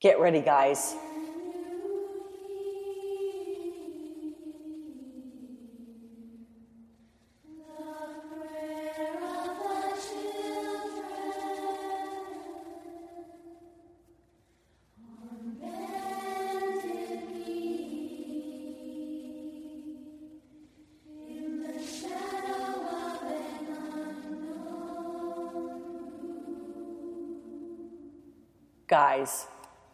Get ready, guys. Guys.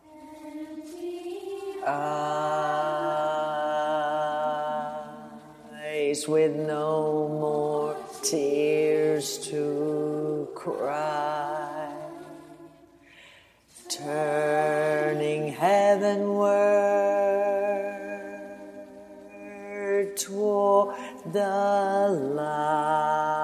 Eyes with no more tears to cry, turning heavenward toward the light.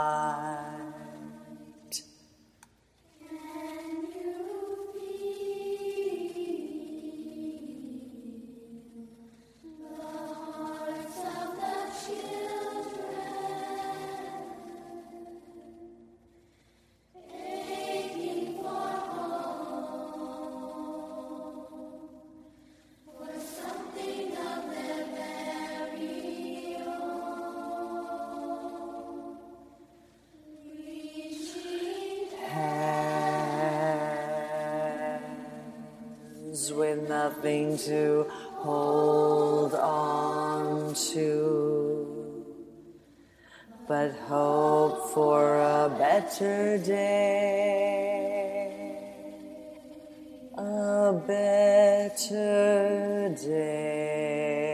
With nothing to hold on to, but hope for a better day, a better day.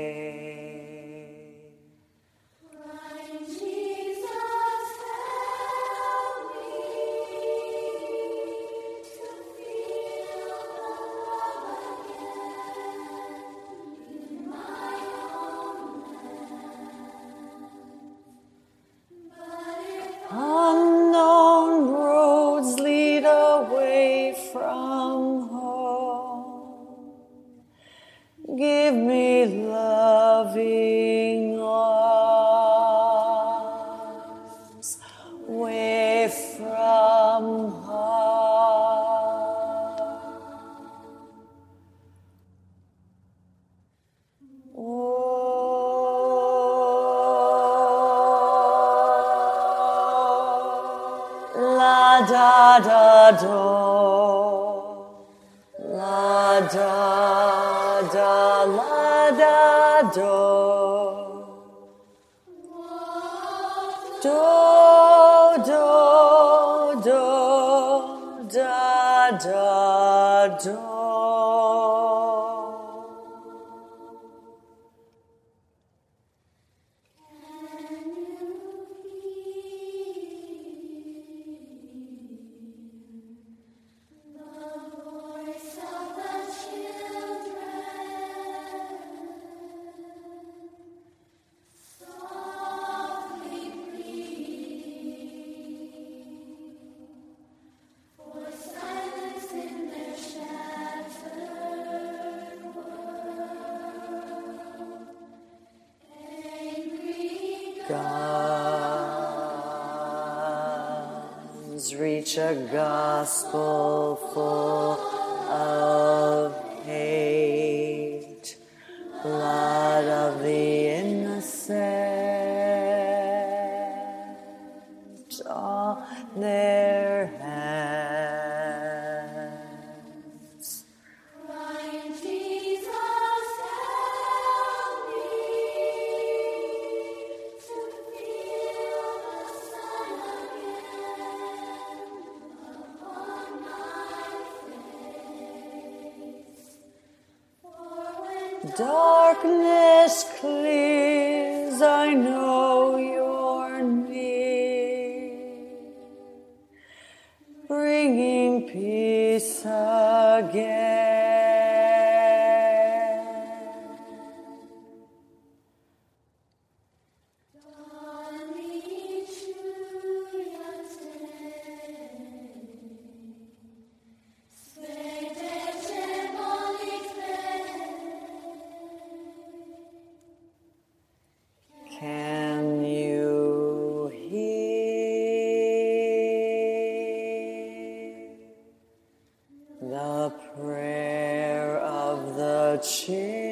Unknown roads lead away from home. Give me loving arms away from harm. La da da do, la da da, la da do, do do do, da da do. Guns reach a gospel full of hate, blood of the innocent on their hands. Crying, Jesus, help me. Darkness clears, I know you're near, bringing peace again. Can you hear the prayer? change.